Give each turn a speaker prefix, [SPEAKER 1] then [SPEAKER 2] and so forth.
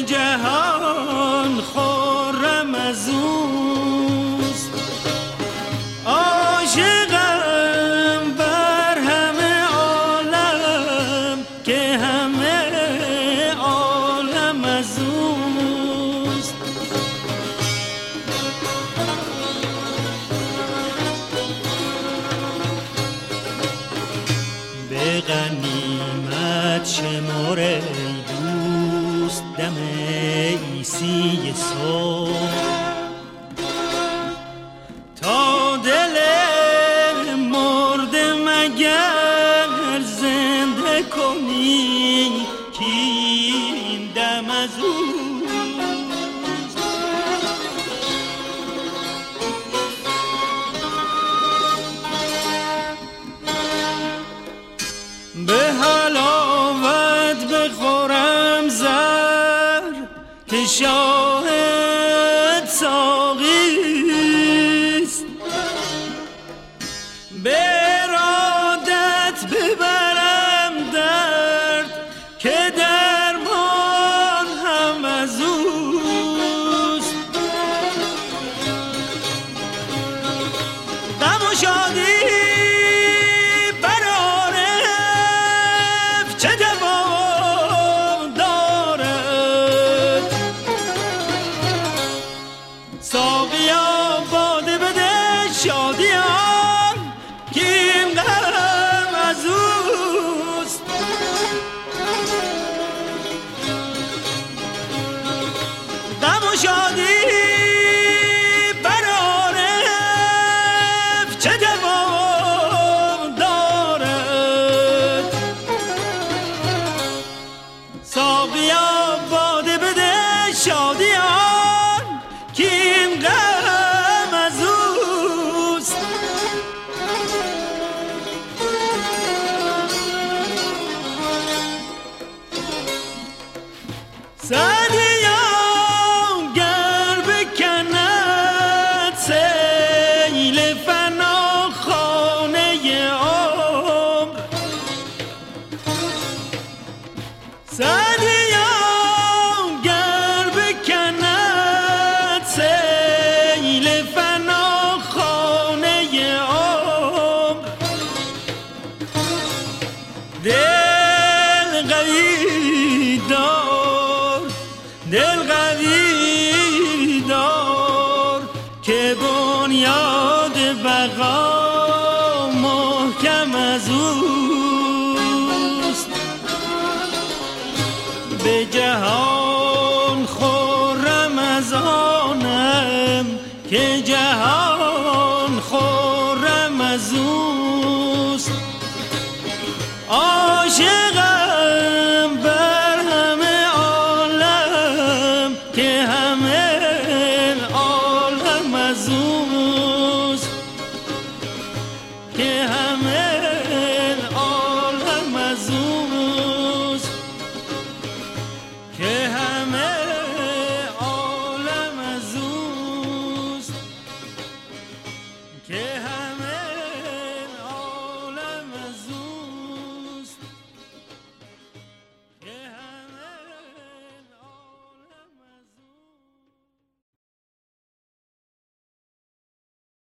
[SPEAKER 1] جهان خرم از اوست. عاشقم بر همه عالم که همه عالم از اوست. به غنیمت شمار ای دوست دم عیسی صبح، تا دل مرده مگر زنده کنی که این دم از اوست. به حلاوت بخورم زر که شاهد ساقیست، به ارادت ببرم درد که درمان هم از اوست. غم و شادی بقا محکم از اوست. به جهان خرم از آنم که جهان خرم از اوست. عاشق